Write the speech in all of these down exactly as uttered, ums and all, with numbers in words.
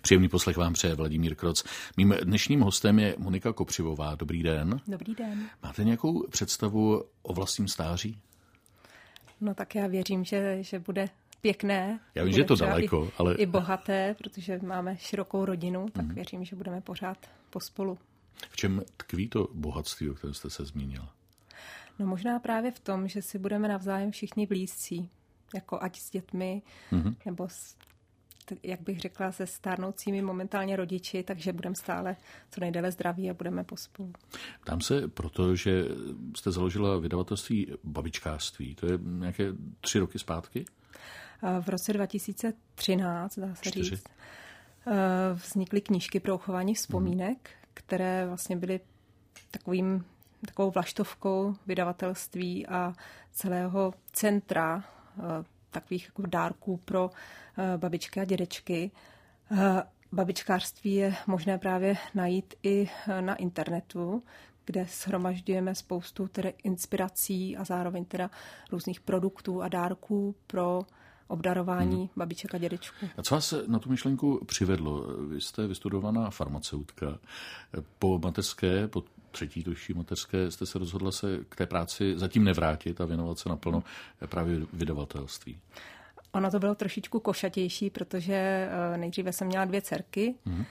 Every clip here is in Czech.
Příjemný poslech vám přeje Vladimír Kroc. Mým dnešním hostem je Monika Kopřivová. Dobrý den. Dobrý den. Máte nějakou představu o vlastním stáří? No tak já věřím, že, že bude pěkné. Já vím, že je to daleko, i, ale... i bohaté, protože máme širokou rodinu, tak mm. věřím, že budeme pořád pospolu. V čem tkví to bohatství, o kterém jste se zmínila? No možná právě v tom, že si budeme navzájem všichni blízcí, jako ať s dětmi, mm-hmm. nebo s, jak bych řekla, se stárnoucími momentálně rodiči, takže budeme stále co nejdéle zdraví a budeme pospolu. Ptám se, protože jste založila vydavatelství Babičkářství. To je nějaké tři roky zpátky? V roce dva tisíce třináct, dá se Čtyři. říct, vznikly knížky pro uchování vzpomínek, mm. které vlastně byly takovým, takovou vlaštovkou vydavatelství a celého centra takových jako dárků pro babičky a dědečky. Babičkářství je možné právě najít i na internetu, kde shromažďujeme spoustu tedy inspirací a zároveň teda různých produktů a dárků pro obdarování hmm. babiček a dědečků. A co vás na tu myšlenku přivedlo? Vy jste vystudovaná farmaceutka. Po mateřské, po třetí tuší mateřské jste se rozhodla se k té práci zatím nevrátit a věnovat se naplno právě vydavatelství. Ono to bylo trošičku košatější, protože nejdříve jsem měla dvě dcerky, hmm.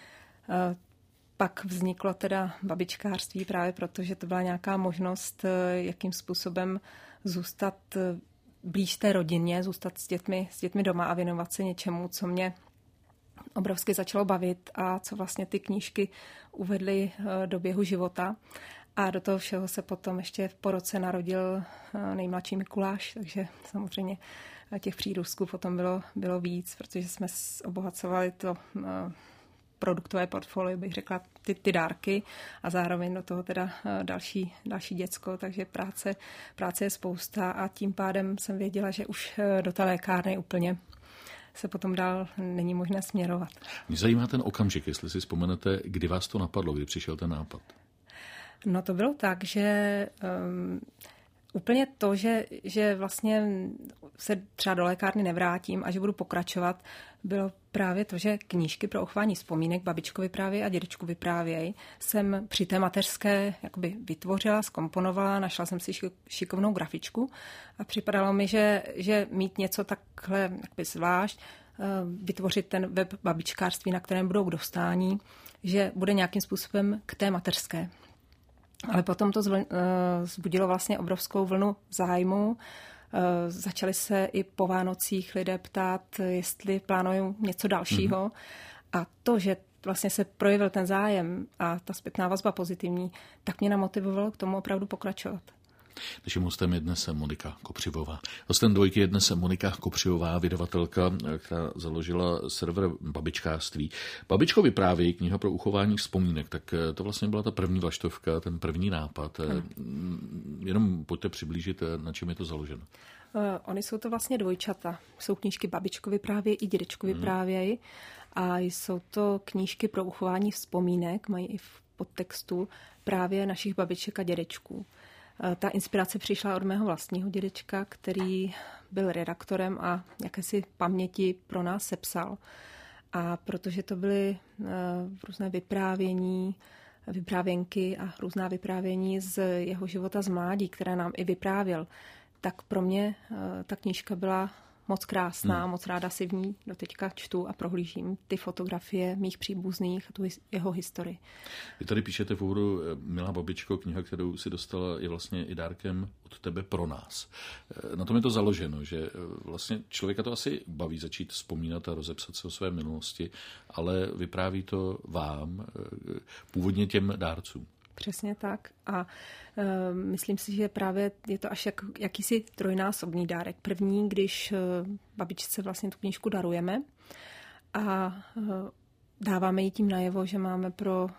pak vzniklo teda babičkářství právě proto, že to byla nějaká možnost, jakým způsobem zůstat blíž té rodině, zůstat s dětmi, s dětmi doma a věnovat se něčemu, co mě obrovsky začalo bavit a co vlastně ty knížky uvedly do běhu života. A do toho všeho se potom ještě po roce narodil nejmladší Mikuláš, takže samozřejmě těch přírůstků potom bylo, bylo víc, protože jsme obohacovali to produktové portfolio, bych řekla, ty, ty dárky a zároveň do toho teda další, další děcko, takže práce, práce je spousta a tím pádem jsem věděla, že už do té lékárny úplně se potom dál není možné směrovat. Mě zajímá ten okamžik, jestli si vzpomenete, kdy vás to napadlo, kdy přišel ten nápad. No to bylo tak, že um, úplně to, že, že vlastně se třeba do lékárny nevrátím a že budu pokračovat, bylo právě to, že knížky pro uchování vzpomínek babičko vyprávěj a dědečku vyprávěj jsem při té mateřské jakoby vytvořila, zkomponovala, našla jsem si šikovnou grafičku a připadalo mi, že, že mít něco takhle jakoby zvlášť, vytvořit ten web babičkářství, na kterém budou k dostání, že bude nějakým způsobem k té mateřské. Ale potom to vzbudilo vlastně obrovskou vlnu zájmu. Začali se i po Vánocích lidé ptát, jestli plánují něco dalšího. Mm-hmm. A to, že vlastně se projevil ten zájem a ta zpětná vazba pozitivní, tak mě namotivovalo k tomu opravdu pokračovat. Naším hostem je dnes Monika Kopřivová. Hostem dvojky je dnes Monika Kopřivová, vydavatelka, která založila server Babičkářství. Babičko vyprávěj, kniha pro uchování vzpomínek, tak to vlastně byla ta první vlaštovka, ten první nápad. Hmm. Jenom pojďte přiblížit, na čem je to založeno. Uh, Ony jsou to vlastně dvojčata. Jsou knížky Babičko vyprávěj i Dědečko vyprávěj. Hmm. A jsou to knížky pro uchování vzpomínek, mají i v podtextu právě našich babiček a dědečků. Ta inspirace přišla od mého vlastního dědečka, který byl redaktorem a jakési paměti pro nás sepsal. A protože to byly různé vyprávění, vyprávěnky a různá vyprávění z jeho života z mládí, které nám i vyprávěl, tak pro mě ta knížka byla moc krásná, hmm. moc ráda si v ní doteďka čtu a prohlížím ty fotografie mých příbuzných a tu jeho historii. Vy tady píšete v úvodu, milá babičko, kniha, kterou si dostala, je vlastně i dárkem od tebe pro nás. Na tom je to založeno, že vlastně člověka to asi baví začít vzpomínat a rozepsat se o své minulosti, ale vypráví to vám, původně těm dárcům. Přesně tak. A e, myslím si, že právě je to až jak, jakýsi trojnásobný dárek. První, když e, babičce vlastně tu knížku darujeme a e, dáváme jí tím najevo, že máme pro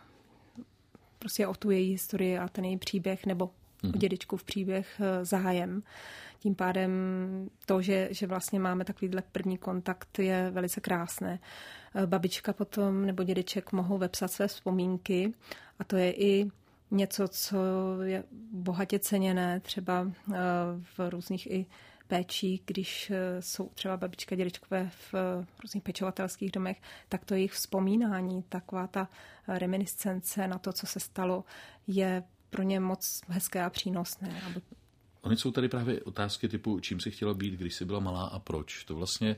prostě o tu její historii a ten její příběh nebo o dědečku v příběh e, zájem. Tím pádem to, že, že vlastně máme takovýhle první kontakt, je velice krásné. E, babička potom nebo dědeček mohou vepsat své vzpomínky a to je i něco, co je bohatě ceněné, třeba v různých i péčí, když jsou třeba babička, dědečkové v různých pečovatelských domech, tak to jejich vzpomínání, taková ta reminiscence na to, co se stalo, je pro ně moc hezké a přínosné. Aby... Ony jsou tady právě otázky typu, čím jsi chtěla být, když jsi byla malá a proč. To vlastně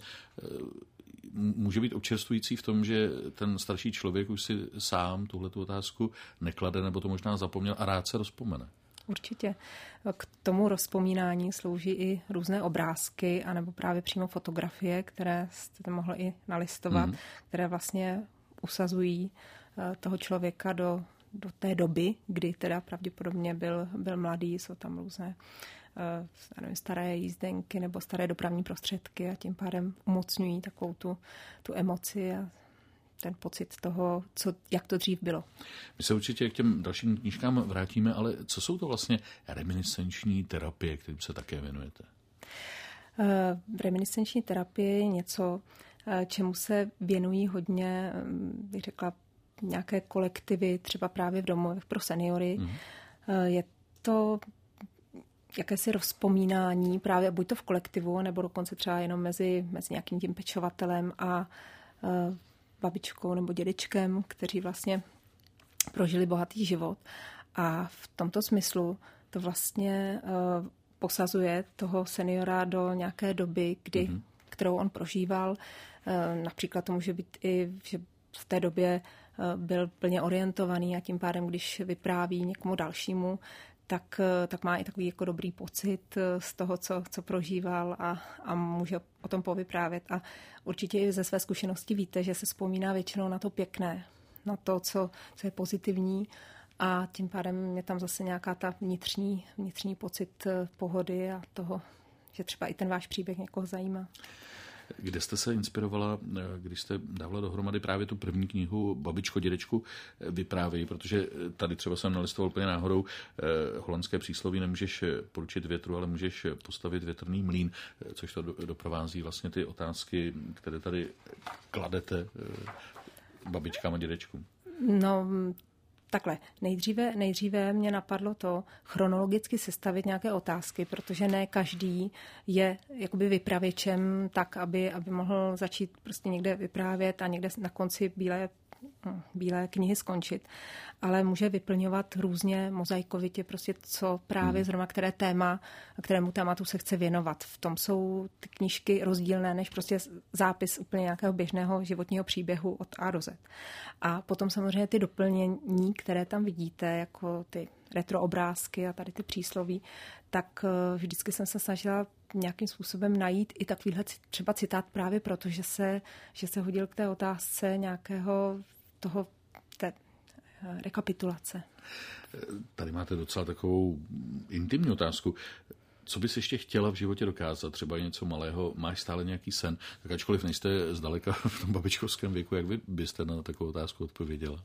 může být občerstvující v tom, že ten starší člověk už si sám tuhletu otázku neklade, nebo to možná zapomněl a rád se rozpomene. Určitě. K tomu rozpomínání slouží i různé obrázky, anebo právě přímo fotografie, které jste mohli i nalistovat, mm. které vlastně usazují toho člověka do, do té doby, kdy teda pravděpodobně byl, byl mladý, jsou tam různé nevím, staré jízdenky nebo staré dopravní prostředky a tím pádem umocňují takovou tu, tu emoci a ten pocit toho, co, jak to dřív bylo. My se určitě k těm dalším knížkám vrátíme, ale co jsou to vlastně reminiscenční terapie, kterým se také věnujete? Uh, reminiscenční terapie je něco, čemu se věnují hodně, bych řekla, nějaké kolektivy, třeba právě v domovech pro seniory. Mm. Je to jakési rozpomínání právě buď to v kolektivu, nebo dokonce třeba jenom mezi, mezi nějakým tím pečovatelem a uh, babičkou nebo dědečkem, kteří vlastně prožili bohatý život. A v tomto smyslu to vlastně uh, posazuje toho seniora do nějaké doby, kdy, mm-hmm. kterou on prožíval. Uh, například to může být i, že v té době uh, byl plně orientovaný a tím pádem, když vypráví někomu dalšímu, tak, tak má i takový jako dobrý pocit z toho, co, co prožíval a, a může o tom povyprávět. A určitě i ze své zkušenosti víte, že se vzpomíná většinou na to pěkné, na to, co, co je pozitivní a tím pádem je tam zase nějaká ta vnitřní, vnitřní pocit pohody a toho, že třeba i ten váš příběh někoho zajímá. Kde jste se inspirovala, když jste dávala dohromady právě tu první knihu Babičko, dědečku vyprávějí, protože tady třeba jsem nalistoval úplně náhodou holandské přísloví, nemůžeš poručit větru, ale můžeš postavit větrný mlýn, což to doprovází vlastně ty otázky, které tady kladete babičkám a dědečkům. No, takhle. Nejdříve, nejdříve mě napadlo to chronologicky sestavit nějaké otázky, protože ne každý je jakoby vypravěčem tak, aby, aby mohl začít prostě někde vyprávět a někde na konci bílé, bílé knihy skončit. Ale může vyplňovat různě mozaikovitě prostě co právě hmm. zrovna které téma, kterému tématu se chce věnovat. V tom jsou ty knížky rozdílné než prostě zápis úplně nějakého běžného životního příběhu od A do Z. A potom samozřejmě ty doplnění, které tam vidíte, jako ty retro obrázky a tady ty přísloví, tak vždycky jsem se snažila nějakým způsobem najít i takovýhle třeba citát právě proto, že se, že se hodil k té otázce nějakého toho té rekapitulace. Tady máte docela takovou intimní otázku. Co bys ještě chtěla v životě dokázat? Třeba něco malého, máš stále nějaký sen? Tak ačkoliv nejste zdaleka v tom babičkovském věku, jak vy byste na takovou otázku odpověděla?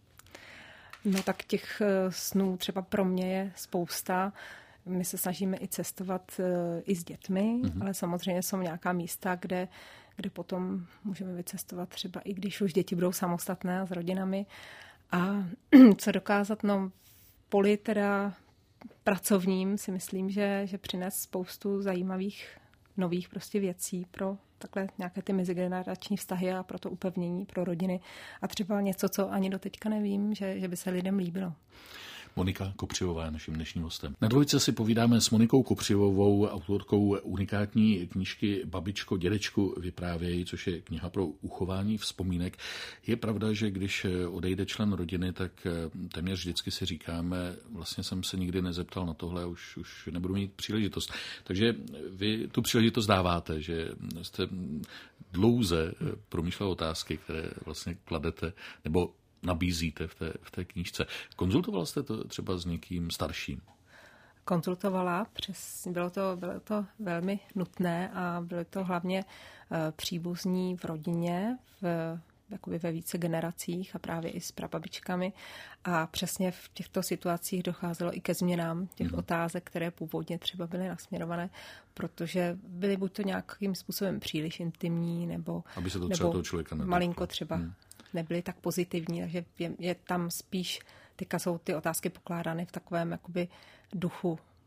No tak těch snů třeba pro mě je spousta. My se snažíme i cestovat i s dětmi, mm-hmm. ale samozřejmě jsou nějaká místa, kde, kde potom můžeme vycestovat třeba i když už děti budou samostatné a s rodinami. A co dokázat, no poli teda pracovním si myslím, že, že přines spoustu zajímavých nových prostě věcí pro takhle nějaké ty mezigenerační vztahy a pro to upevnění pro rodiny. A třeba něco, co ani doteďka nevím, že, že by se lidem líbilo. Monika Kopřivová je naším dnešním hostem. Na dvojice si povídáme s Monikou Kopřivovou, autorkou unikátní knížky Babičko, dědečku vyprávějí, což je kniha pro uchování vzpomínek. Je pravda, že když odejde člen rodiny, tak téměř vždycky si říkáme, vlastně jsem se nikdy nezeptal na tohle, už, už nebudu mít příležitost. Takže vy tu příležitost dáváte, že jste dlouze promýšlel otázky, které vlastně kladete, nebo nabízíte v té, v té knížce. Konzultovala jste to třeba s někým starším? Konzultovala, přes, bylo, to, bylo to velmi nutné a byly to hlavně uh, příbuzní v rodině, v, jakoby ve více generacích a právě i s prababičkami. A přesně v těchto situacích docházelo i ke změnám těch mm. otázek, které původně třeba byly nasměrované, protože byly buď to nějakým způsobem příliš intimní, nebo, aby se to nebo toho člověka malinko třeba mm. nebyly tak pozitivní, takže je, je tam spíš, teďka jsou ty otázky pokládány v takovém jakoby duchu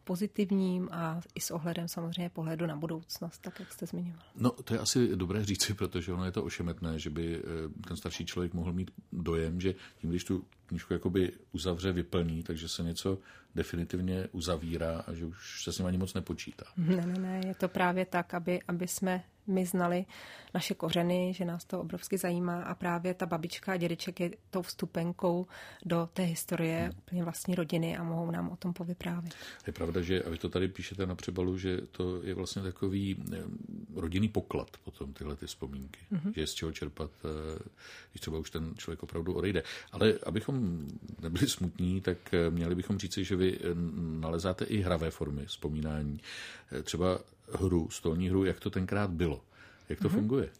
pozitivním a i s ohledem samozřejmě pohledu na budoucnost, tak jak jste zmiňoval. No, to je asi dobré říci, protože ono je to ošemetné, že by ten starší člověk mohl mít dojem, že tím, když tu knížku jakoby uzavře, vyplní, takže se něco definitivně uzavírá a že už se s ním ani moc nepočítá. Ne, ne, ne, je to právě tak, aby, aby jsme my znali naše kořeny, že nás to obrovsky zajímá a právě ta babička a dědeček je tou vstupenkou do té historie hmm. úplně vlastní rodiny a mohou nám o tom povyprávět. Je pravda, že, a vy to tady píšete na přebalu, že to je vlastně takový rodinný poklad potom tyhle ty vzpomínky, hmm. že je z čeho čerpat, když třeba už ten člověk opravdu odejde. Ale abychom nebyli smutní, tak měli bychom říci, že vy nalezáte i hravé formy vzpomínání. Třeba hru, stolní hru, jak to tenkrát bylo. Jak to mm-hmm. funguje?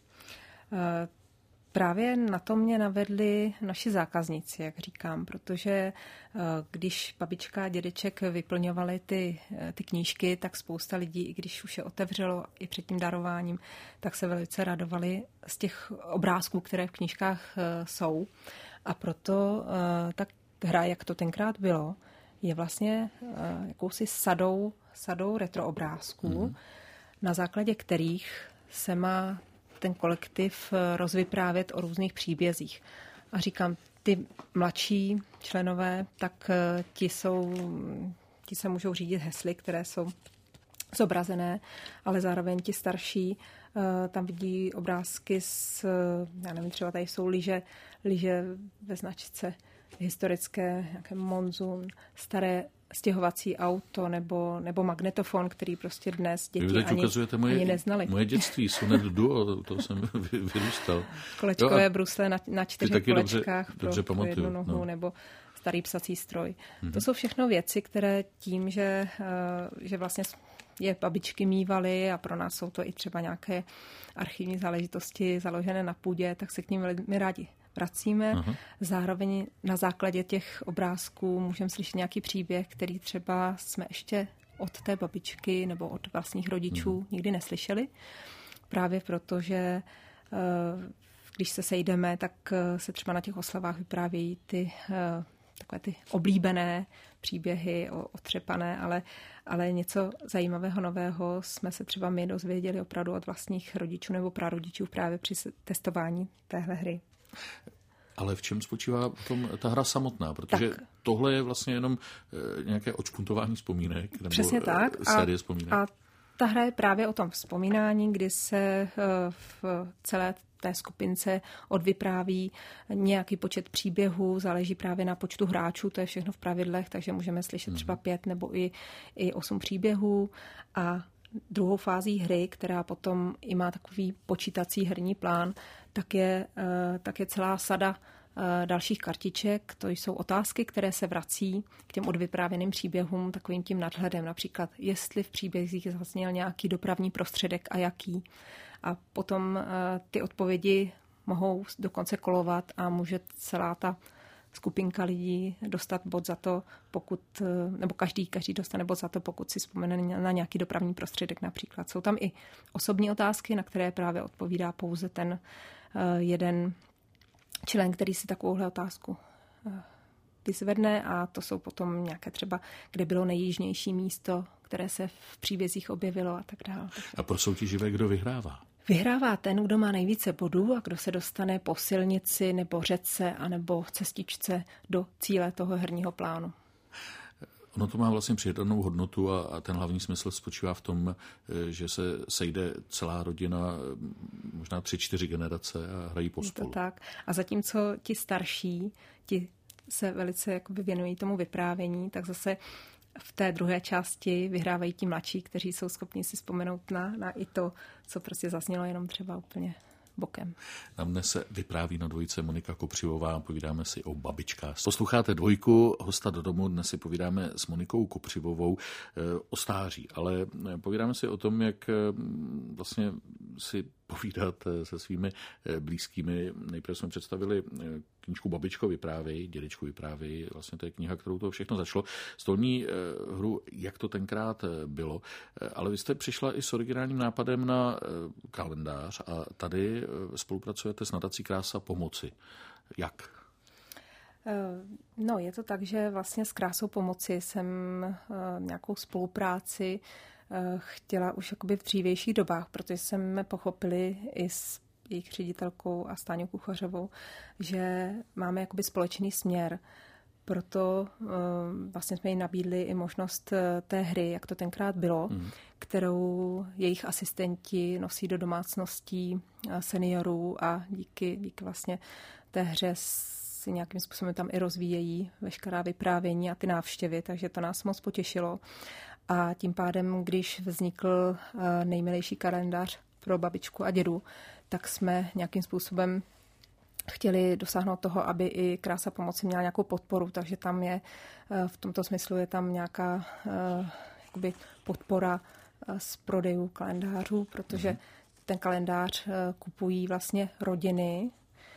Právě na to mě navedli naši zákazníci, jak říkám, protože když babička a dědeček vyplňovali ty, ty knížky, tak spousta lidí, i když už je otevřelo i před tím darováním, tak se velice radovali z těch obrázků, které v knížkách jsou. A proto ta hra, jak to tenkrát bylo, je vlastně jakousi sadou, sadou retroobrázků, mm. na základě kterých se má ten kolektiv rozvyprávět o různých příbězích. A říkám, ty mladší členové, tak ti jsou, ti se můžou řídit hesly, které jsou zobrazené, ale zároveň ti starší tam vidí obrázky s, já nevím, třeba tady jsou lyže, lyže ve značce historické, nějaké monzun, staré stěhovací auto nebo, nebo magnetofon, který prostě dnes děti Vy ani, moje, ani neznali. Moje dětství, Sonet Duo, to jsem vyrůstal. Kolečkové jo, brusle na, na čtyřech kolečkách dobře, dobře pro, pro jednu nohu, no. Nebo starý psací stroj. Mm-hmm. To jsou všechno věci, které tím, že, že vlastně je babičky mývaly a pro nás jsou to i třeba nějaké archivní záležitosti založené na půdě, tak se k ním velmi rádi vracíme. Aha. Zároveň na základě těch obrázků můžeme slyšet nějaký příběh, který třeba jsme ještě od té babičky nebo od vlastních rodičů hmm. nikdy neslyšeli. Právě proto, že když se sejdeme, tak se třeba na těch oslavách vyprávějí ty takové ty oblíbené příběhy, otřepané, ale, ale něco zajímavého nového jsme se třeba my dozvěděli opravdu od vlastních rodičů nebo prarodičů právě při testování téhle hry. Ale v čem spočívá potom ta hra samotná? Protože tak. tohle je vlastně jenom nějaké odšpuntování vzpomínek nebo přesně tak. série vzpomínek. A ta hra je právě o tom vzpomínání, kdy se v celé té skupince odvypráví nějaký počet příběhů, záleží právě na počtu hráčů, to je všechno v pravidlech, takže můžeme slyšet třeba pět nebo i, i osm příběhů. A druhou fází hry, která potom i má takový počítací herní plán, tak je, tak je celá sada dalších kartiček. To jsou otázky, které se vrací k těm odvyprávěným příběhům takovým tím nadhledem. Například, jestli v příbězích zazněl nějaký dopravní prostředek a jaký. A potom ty odpovědi mohou dokonce kolovat a může celá ta skupinka lidí dostat bod za to, pokud, nebo každý, každý dostane bod za to, pokud si vzpomene na nějaký dopravní prostředek například. Jsou tam i osobní otázky, na které právě odpovídá pouze ten jeden člen, který si takovouhle otázku vyzvedne, a to jsou potom nějaké třeba, kde bylo nejjižnější místo, které se v příbězích objevilo a tak dále. A pro soutěživé kdo vyhrává? Vyhrává ten, kdo má nejvíce bodů a kdo se dostane po silnici nebo řece anebo cestičce do cíle toho herního plánu. Ono to má vlastně přidanou hodnotu a, a ten hlavní smysl spočívá v tom, že se sejde celá rodina, možná tři, čtyři generace a hrají pospolu. Je to tak. A zatímco ti starší, ti se velice jakoby věnují tomu vyprávění, tak zase v té druhé části vyhrávají ti mladší, kteří jsou schopni si vzpomenout na, na i to, co prostě zaznělo jenom třeba úplně bokem. Nám dnes se vypráví na dvojice Monika Kopřivová, povídáme si o babičkách. Posloucháte Dvojku, hosta do domu, dnes si povídáme s Monikou Kopřivovou o stáří, ale povídáme si o tom, jak vlastně si povídat se svými blízkými. Nejprve jsme představili knížku Babičko vyprávěj, dědečku vyprávěj, vlastně to je kniha, kterou to všechno začalo. Stolní hru, jak to tenkrát bylo, ale vy jste přišla i s originálním nápadem na kalendář a tady spolupracujete s nadací Krása pomoci. Jak? No, je to tak, že vlastně s Krásou pomoci jsem nějakou spolupráci chtěla už jakoby v dřívějších dobách, protože jsme pochopili i s jejich ředitelkou a Stáňou Kuchařovou, že máme jakoby společný směr. Proto vlastně jsme jí nabídli i možnost té hry, jak to tenkrát bylo, mm. kterou jejich asistenti nosí do domácností seniorů a díky, díky vlastně té hře si nějakým způsobem tam i rozvíjejí veškerá vyprávění a ty návštěvy, takže to nás moc potěšilo. A tím pádem, když vznikl nejmilejší kalendář pro babičku a dědu, tak jsme nějakým způsobem chtěli dosáhnout toho, aby i Krása pomoci měla nějakou podporu, takže tam je, v tomto smyslu je tam nějaká jakoby podpora z prodejů kalendářů, protože ten kalendář kupují vlastně rodiny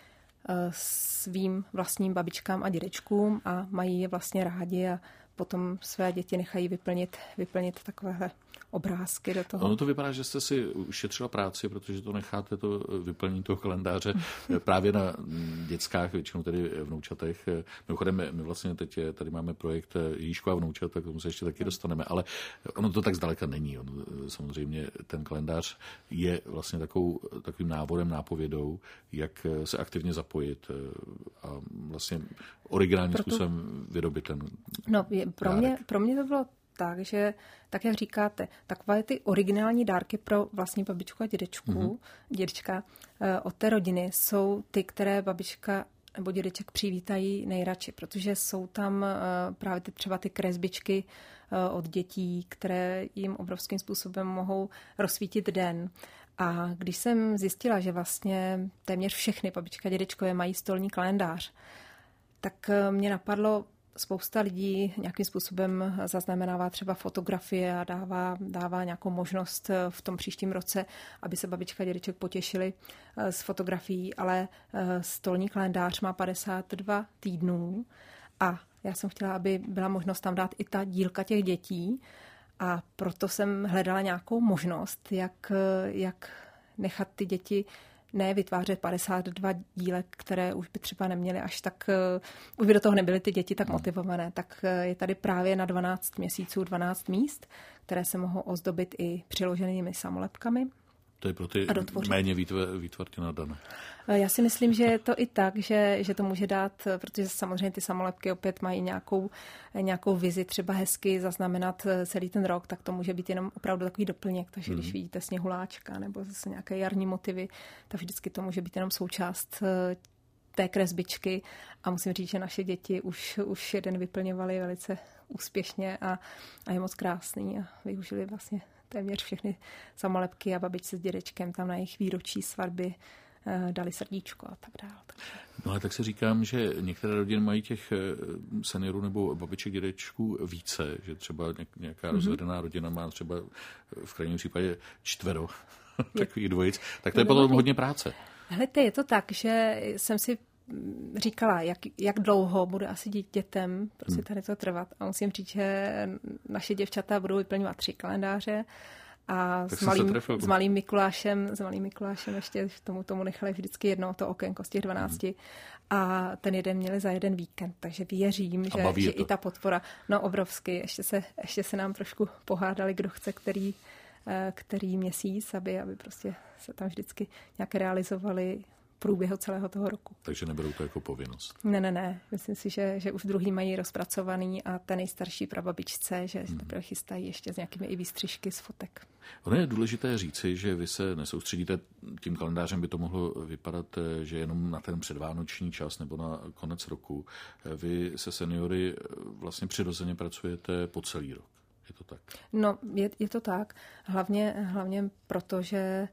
svým vlastním babičkám a dědečkům a mají je vlastně rádi a potom své děti nechají vyplnit, vyplnit takovéhle obrázky do toho. Ono to vypadá, že jste si ušetřila práci, protože to necháte to vyplnění toho kalendáře právě na dětskách, většinou tedy vnoučatech. Mimochodem, my vlastně teď tady máme projekt Ježíško a vnoučat, tak tomu se ještě taky dostaneme, ale ono to tak zdaleka není. On, samozřejmě ten kalendář je vlastně takovou, takovým návodem, nápovědou, jak se aktivně zapojit a vlastně originálním Proto... způsobem vyrobit ten No, je, pro, mě, pro mě to bylo tak, že, tak jak říkáte, takové ty originální dárky pro vlastní babičku a dědečku, mm-hmm. dědečka od té rodiny jsou ty, které babička nebo dědeček přivítají nejradši, protože jsou tam právě ty, třeba ty kresbičky od dětí, které jim obrovským způsobem mohou rozsvítit den. A když jsem zjistila, že vlastně téměř všechny babička a dědečkové mají stolní kalendář, tak mě napadlo, spousta lidí nějakým způsobem zaznamenává třeba fotografie a dává, dává nějakou možnost v tom příštím roce, aby se babička a dědeček potěšili z fotografií, ale stolní kalendář má padesát dva týdnů a já jsem chtěla, aby byla možnost tam dát i ta dílka těch dětí a proto jsem hledala nějakou možnost, jak, jak nechat ty děti ne vytvářet padesát dva dílek, které už by třeba neměly až tak, uh, už by do toho nebyly ty děti tak motivované, tak uh, je tady právě na dvanáct měsíců dvanáct míst, které se mohou ozdobit i přiloženými samolepkami. To je pro ty méně výtvarně nadané. Já si myslím, že je to i tak, že, že to může dát, protože samozřejmě ty samolepky opět mají nějakou, nějakou vizi, třeba hezky zaznamenat celý ten rok, tak to může být jenom opravdu takový doplněk. Takže mm. když vidíte sněhuláčka nebo zase nějaké jarní motivy, tak vždycky to může být jenom součást té kresbičky. A musím říct, že naše děti už, už jeden vyplňovali velice úspěšně a, a je moc krásný a využili vlastně téměř všechny samolepky a babičce s dědečkem tam na jejich výročí svatby dali srdíčko a tak dále. No ale tak si říkám, že některé rodiny mají těch seniorů nebo babiček, dědečků více, že třeba nějaká mm-hmm. rozvedená rodina má třeba v krajním případě čtvero takových dvojic, tak to je potom hodně práce. Hledajte, je to tak, že jsem si říkala, jak, jak dlouho bude asi dětem prostě tady to trvat. A musím říct, že naše děvčata budou vyplňovat tři kalendáře a s malým, s malým Mikulášem, s malým Mikulášem ještě tomu, tomu nechali vždycky jedno to okénko z těch dvanácti hmm. a ten jeden měli za jeden víkend, takže věřím, že, že i ta podpora, no obrovsky, ještě se, ještě se nám trošku pohádali, kdo chce, který, který měsíc, aby, aby prostě se tam vždycky nějak realizovali průběhu celého toho roku. Takže neberou to jako povinnost. Ne, ne, ne. Myslím si, že, že už druhý mají rozpracovaný a ten nejstarší prababičce, že hmm. teprve chystají ještě s nějakými i výstřižky z fotek. Ono je důležité říci, že vy se nesoustředíte, tím kalendářem by to mohlo vypadat, že jenom na ten předvánoční čas nebo na konec roku. Vy se seniory vlastně přirozeně pracujete po celý rok. Je to tak? No, je, je to tak. Hlavně, hlavně proto, že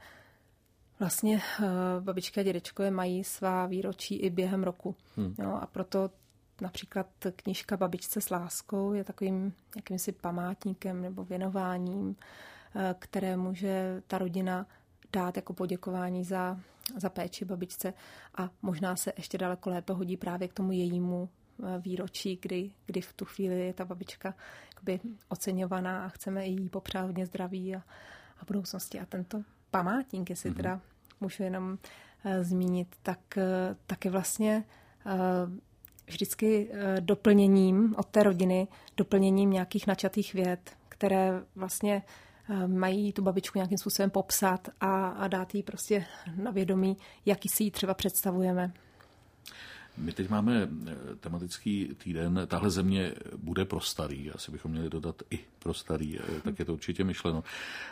vlastně uh, babičky a dědečkové mají svá výročí i během roku. Hmm. Jo, a proto například knížka Babičce s láskou je takovým jakýmsi památníkem nebo věnováním, uh, které může ta rodina dát jako poděkování za, za péči babičce a možná se ještě daleko lépe hodí právě k tomu jejímu uh, výročí, kdy, kdy v tu chvíli je ta babička jakoby oceňovaná a chceme jí popřát hodně zdraví a, a budoucnosti. A tento památník, jestli mm-hmm. teda můžu jenom uh, zmínit, tak, uh, tak je vlastně uh, vždycky doplněním od té rodiny, doplněním nějakých načatých vět, které vlastně mají tu babičku nějakým způsobem popsat a, a dát jí prostě na vědomí, jaký si ji třeba představujeme. My teď máme tematický týden, tahle země bude pro starý, asi bychom měli dodat i pro starý, tak je to určitě myšleno.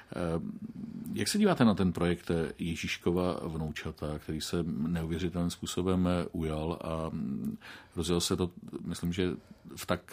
Jak se díváte na ten projekt Ježíškova vnoučata, který se neuvěřitelným způsobem ujal a rozjel se to, myslím, že v tak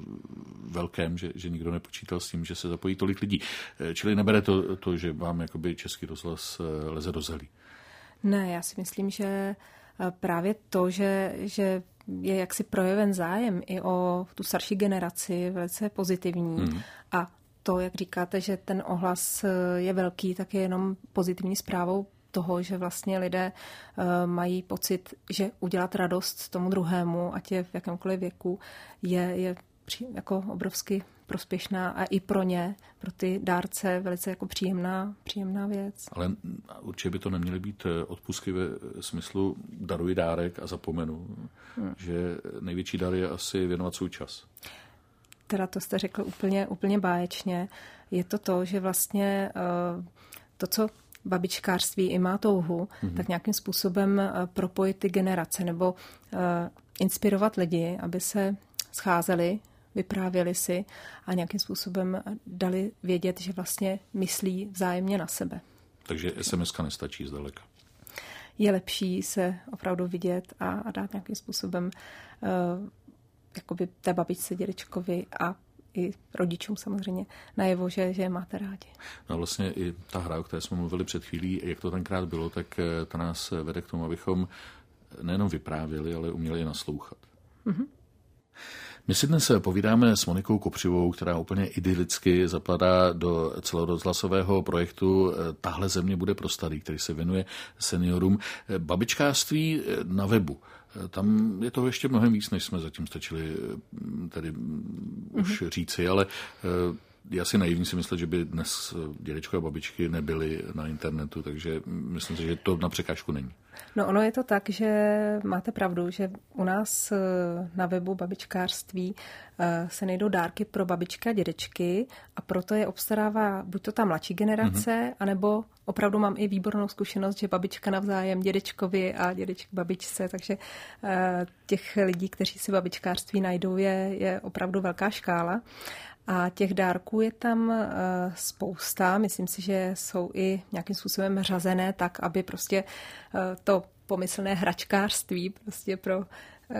velkém, že, že nikdo nepočítal s tím, že se zapojí tolik lidí. Čili nebere to, to že vám jakoby Český rozhlas leze do zelí? Ne, já si myslím, že právě to, že, že je jaksi projeven zájem i o tu starší generaci, velice pozitivní. Hmm. A to, jak říkáte, že ten ohlas je velký, tak je jenom pozitivní zprávou toho, že vlastně lidé mají pocit, že udělat radost tomu druhému, ať je v jakémkoliv věku, je, je jako obrovsky prospěšná a i pro ně, pro ty dárce, velice jako příjemná, příjemná věc. Ale určitě by to neměly být odpustky ve smyslu daruji dárek a zapomenu, hmm. že největší dar je asi věnovat svůj čas. Teda to jste řekl úplně, úplně báječně. Je to to, že vlastně to, co babičkářství i má touhu, hmm. tak nějakým způsobem propojit ty generace nebo inspirovat lidi, aby se scházeli, vyprávěli si a nějakým způsobem dali vědět, že vlastně myslí vzájemně na sebe. Takže es em eska nestačí zdaleka. Je lepší se opravdu vidět a, a dát nějakým způsobem uh, jakoby té babičce, dědečkovi a i rodičům samozřejmě najevo, že, že je máte rádi. No vlastně i ta hra, o které jsme mluvili před chvílí, jak to tenkrát bylo, tak ta nás vede k tomu, abychom nejenom vyprávěli, ale uměli i naslouchat. Mm-hmm. My si dnes povídáme s Monikou Kopřivou, která úplně idylicky zapadá do celorozhlasového projektu Tahle země bude pro starý, který se věnuje seniorům. Babičkářství na webu. Tam je toho ještě mnohem víc, než jsme zatím stačili tady mm-hmm. už říci, ale já si naivně si myslím, že by dnes dědečko a babičky nebyly na internetu, takže myslím si, že to na překážku není. No ono je to tak, že máte pravdu, že u nás na webu babičkářství se nejdou dárky pro babičky a dědečky a proto je obstarává buď to ta mladší generace, mm-hmm. anebo opravdu mám i výbornou zkušenost, že babička navzájem dědečkovi a dědeček babičce, takže těch lidí, kteří si babičkářství najdou, je, je opravdu velká škála. A těch dárků je tam uh, spousta. Myslím si, že jsou i nějakým způsobem řazené tak, aby prostě uh, to pomyslné hračkářství prostě pro, uh,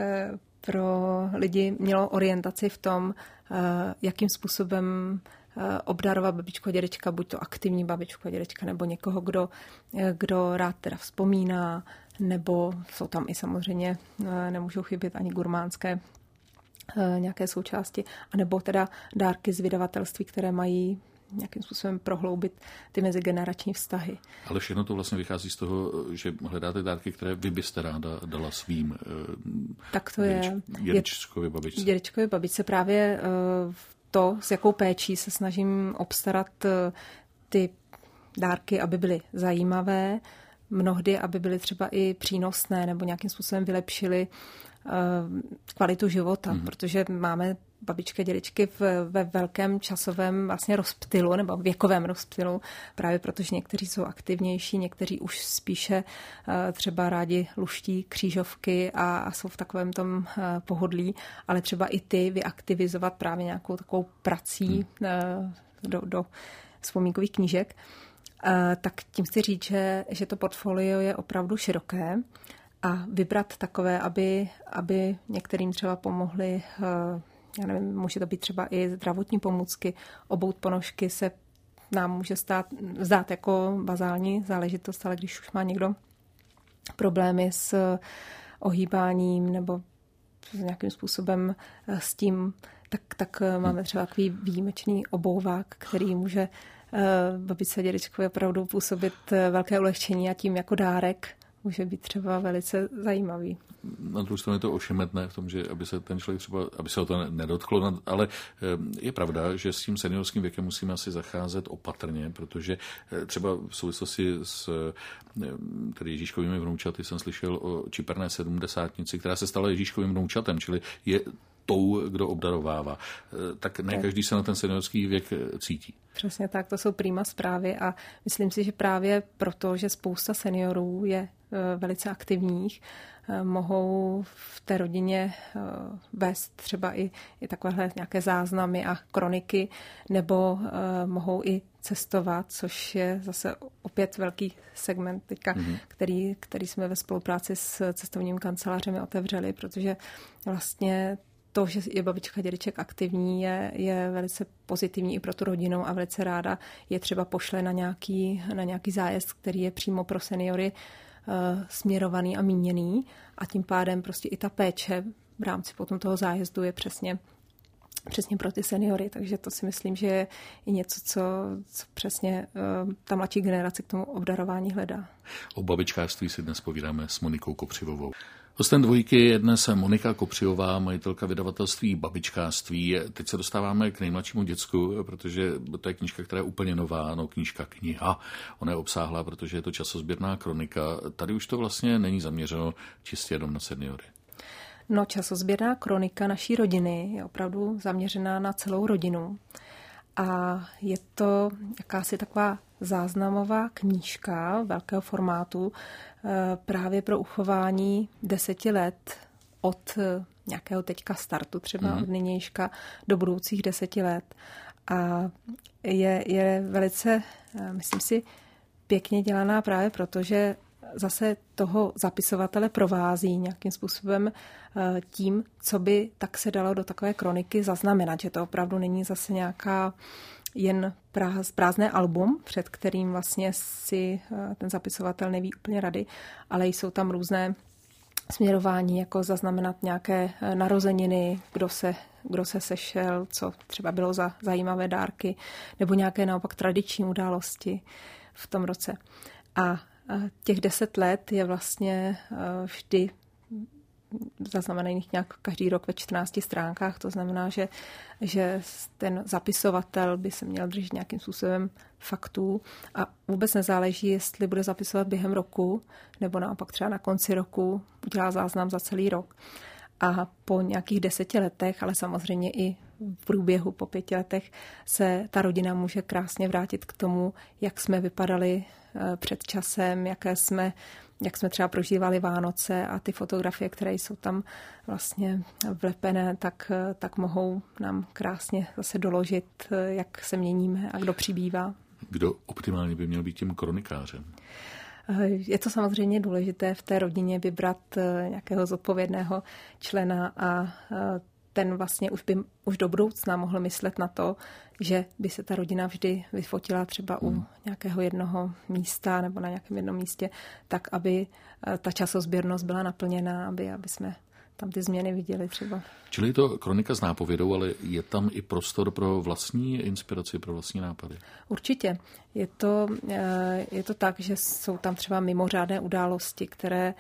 pro lidi mělo orientaci v tom, uh, jakým způsobem uh, obdarovat babičku a dědečka, buď to aktivní babičku a dědečka, nebo někoho, kdo, kdo rád teda vzpomíná, nebo jsou tam i samozřejmě, uh, nemůžou chybět ani gurmánské nějaké součásti, anebo teda dárky z vydavatelství, které mají nějakým způsobem prohloubit ty mezigenerační vztahy. Ale všechno to vlastně vychází z toho, že hledáte dárky, které vy byste ráda dala svým tak to dědeč, je, dědečkovi babičce. Dědečkovi babičce právě to, s jakou péčí se snažím obstarat ty dárky, aby byly zajímavé, mnohdy, aby byly třeba i přínosné nebo nějakým způsobem vylepšily kvalitu života, mm. protože máme babičky a dědečky v, ve velkém časovém vlastně rozptylu nebo věkovém rozptylu, právě protože někteří jsou aktivnější, někteří už spíše uh, třeba rádi luští křížovky a, a jsou v takovém tom uh, pohodlí, ale třeba i ty vyaktivizovat právě nějakou takovou prací mm. uh, do, do vzpomínkových knížek. Uh, tak tím chci říct, že, že to portfolio je opravdu široké a vybrat takové, aby, aby některým třeba pomohly, já nevím, může to být třeba i zdravotní pomůcky, obout ponožky se nám může stát, zdát jako bazální záležitost, ale když už má někdo problémy s ohýbáním nebo nějakým způsobem s tím, tak, tak máme třeba takový výjimečný obouvák, který může babičce a dědečkovi opravdu působit velké ulehčení a tím jako dárek může být třeba velice zajímavý. Na druhou stranu je to ošemetné v tom, že aby se ten člověk třeba, aby se ho to nedotklo, ale je pravda, že s tím seniorským věkem musíme asi zacházet opatrně, protože třeba v souvislosti s tedy Ježíškovými vnoučaty jsem slyšel o čiperné sedmdesátnici, která se stala Ježíškovým vnoučatem, čili je tou, kdo obdarovává. Tak ne každý se na ten seniorský věk cítí. Přesně tak, to jsou prima zprávy a myslím si, že právě proto, že spousta seniorů je velice aktivních, mohou v té rodině vést třeba i, i takovéhle nějaké záznamy a kroniky, nebo mohou i cestovat, což je zase opět velký segment, teďka, mm-hmm. který, který jsme ve spolupráci s cestovním kancelářemi otevřeli, protože vlastně to, že je babička dědeček aktivní, je, je velice pozitivní i pro tu rodinu a velice ráda je třeba pošle na nějaký, na nějaký zájezd, který je přímo pro seniory uh, směrovaný a míněný a tím pádem prostě i ta péče v rámci potom toho zájezdu je přesně, přesně pro ty seniory, takže to si myslím, že je i něco, co, co přesně uh, ta mladší generace k tomu obdarování hledá. O babičkářství si dnes povídáme s Monikou Kopřivovou. Hostem dvojky je dnes Monika Kopřivová, majitelka vydavatelství Babičkářství. Teď se dostáváme k nejmladšímu děcku, protože to je knížka, která je úplně nová, no knížka, kniha. Ona je obsáhlá, protože je to časozběrná kronika. Tady už to vlastně není zaměřeno čistě jenom na seniory. No, časozběrná kronika naší rodiny je opravdu zaměřená na celou rodinu. A je to jakási taková záznamová knížka velkého formátu právě pro uchování deseti let od nějakého teďka startu, třeba mm. od nynějška do budoucích deseti let. A je, je velice, myslím si, pěkně dělaná právě proto, že zase toho zapisovatele provází nějakým způsobem tím, co by tak se dalo do takové kroniky zaznamenat, že to opravdu není zase nějaká jen prázdné album, před kterým vlastně si ten zapisovatel neví úplně rady, ale jsou tam různé směrování, jako zaznamenat nějaké narozeniny, kdo se, kdo se sešel, co třeba bylo za zajímavé dárky, nebo nějaké naopak tradiční události v tom roce. A těch deset let je vlastně vždy zaznamenaných nějak každý rok ve čtrnácti stránkách. To znamená, že, že ten zapisovatel by se měl držet nějakým způsobem faktů a vůbec nezáleží, jestli bude zapisovat během roku nebo naopak třeba na konci roku udělá záznam za celý rok. A po nějakých deseti letech, ale samozřejmě i v průběhu po pěti letech se ta rodina může krásně vrátit k tomu, jak jsme vypadali před časem, jaké jsme, jak jsme třeba prožívali Vánoce a ty fotografie, které jsou tam vlastně vlepené, tak, tak mohou nám krásně zase doložit, jak se měníme a kdo přibývá. Kdo optimálně by měl být tím kronikářem? Je to samozřejmě důležité v té rodině vybrat nějakého zodpovědného člena a ten vlastně už by už do budoucna mohl myslet na to, že by se ta rodina vždy vyfotila třeba hmm. u nějakého jednoho místa nebo na nějakém jednom místě, tak aby ta časozběrnost byla naplněná, aby, aby jsme tam ty změny viděli třeba. Čili je to kronika s nápovědou, ale je tam i prostor pro vlastní inspiraci, pro vlastní nápady? Určitě. Je to, je to tak, že jsou tam třeba mimořádné události, které,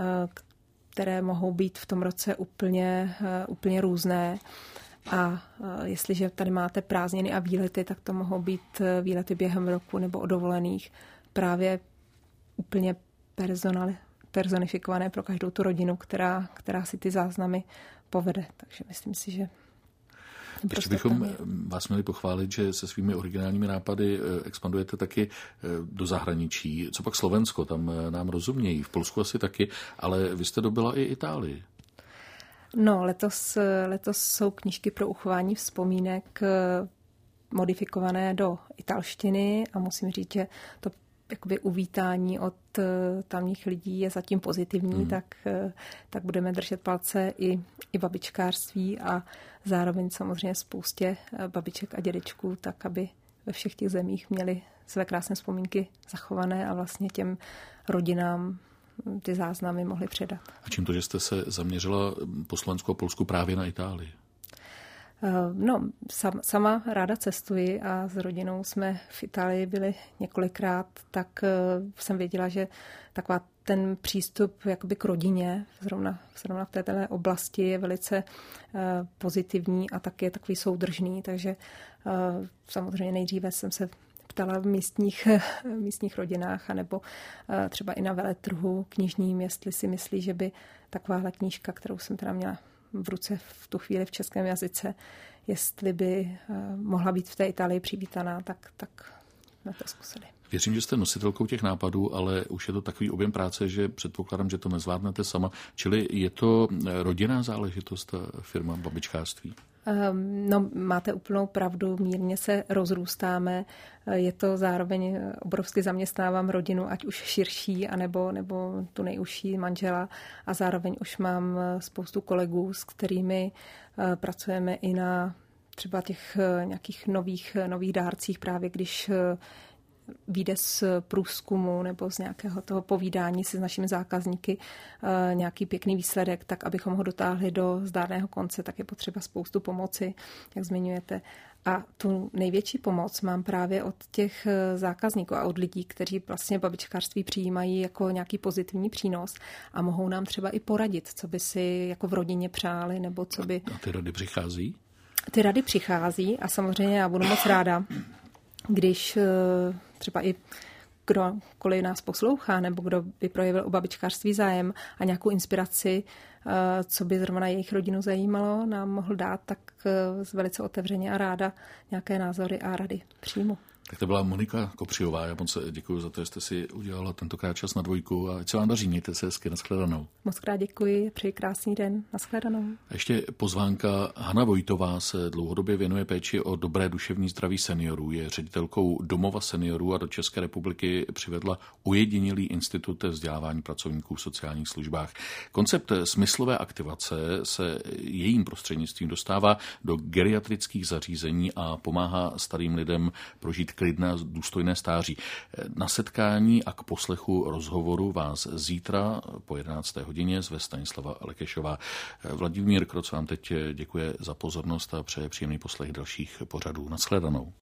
které mohou být v tom roce úplně, úplně různé. A jestliže tady máte prázdniny a výlety, tak to mohou být výlety během roku nebo o dovolených prostě úplně personali, personifikované pro každou tu rodinu, která, která si ty záznamy povede. Takže myslím si, že ještě bychom vás měli pochválit, že se svými originálními nápady expandujete taky do zahraničí. Co pak Slovensko? Tam nám rozumějí. V Polsku asi taky, ale vy jste dobyla i Itálii. No, letos, letos jsou knížky pro uchování vzpomínek modifikované do italštiny a musím říct, že to jakoby uvítání od tamních lidí je zatím pozitivní, hmm. tak, tak budeme držet palce i, i babičkářství a zároveň samozřejmě spoustě babiček a dědečků, tak aby ve všech těch zemích měli své krásné vzpomínky zachované a vlastně těm rodinám ty záznamy mohli předat. A čím to, že jste se zaměřila po Slovensku a Polsku právě na Itálii? No, sam, sama ráda cestuji a s rodinou jsme v Itálii byli několikrát, tak jsem věděla, že taková ten přístup jakoby k rodině, zrovna, zrovna v této oblasti, je velice uh, pozitivní a taky je takový soudržný, takže uh, samozřejmě nejdříve jsem se ptala v místních, místních rodinách, anebo uh, třeba i na veletrhu knižním, jestli si myslí, že by takováhle knížka, kterou jsem teda měla v ruce v tu chvíli v českém jazyce, jestli by uh, mohla být v té Itálii přivítaná, tak, tak jsme to zkusili. Věřím, že jste nositelkou těch nápadů, ale už je to takový objem práce, že předpokládám, že to nezvládnete sama. Čili je to rodinná záležitost, ta firma babičkářství? Um, no, máte úplnou pravdu, mírně se rozrůstáme. Je to zároveň, obrovsky zaměstnávám rodinu, ať už širší, anebo, nebo tu nejužší manžela. A zároveň už mám spoustu kolegů, s kterými uh, pracujeme i na třeba těch uh, nějakých nových, nových dárcích, právě když uh, vyjde z průzkumu nebo z nějakého toho povídání si s našimi zákazníky e, nějaký pěkný výsledek, tak abychom ho dotáhli do zdárného konce, tak je potřeba spoustu pomoci, jak zmiňujete. A tu největší pomoc mám právě od těch zákazníků a od lidí, kteří vlastně babičkářství přijímají jako nějaký pozitivní přínos a mohou nám třeba i poradit, co by si jako v rodině přáli, nebo co by... A ty rady přichází? Ty rady přichází a samozřejmě já budu moc ráda, když třeba i kdokoliv nás poslouchá, nebo kdo by projevil o babičkářství zájem a nějakou inspiraci, co by zrovna jejich rodinu zajímalo, nám mohl dát, tak velice otevřeně a ráda nějaké názory a rady přijmu. Tak to byla Monika Kopřivová. Já moc děkuji za to, že jste si udělala tentokrát čas na dvojku a ať se vám daří, mějte se hezky, nashledanou. Moc krát děkuji, přeji krásný den, nashledanou. A ještě pozvánka. Hana Vojtová se dlouhodobě věnuje péči o dobré duševní zdraví seniorů. Je ředitelkou Domova seniorů a do České republiky přivedla ojedinělý institut vzdělávání pracovníků v sociálních službách. Koncept smyslové aktivace se jejím prostřednictvím dostává do geriatrických zařízení a pomáhá starým lidem prožít klidné a důstojné stáří. Na setkání a k poslechu rozhovoru vás zítra po jedenácté hodině zve Stanislava Lekešová. Vladimír Kroc vám teď děkuje za pozornost a přeje příjemný poslech dalších pořadů. Nashledanou.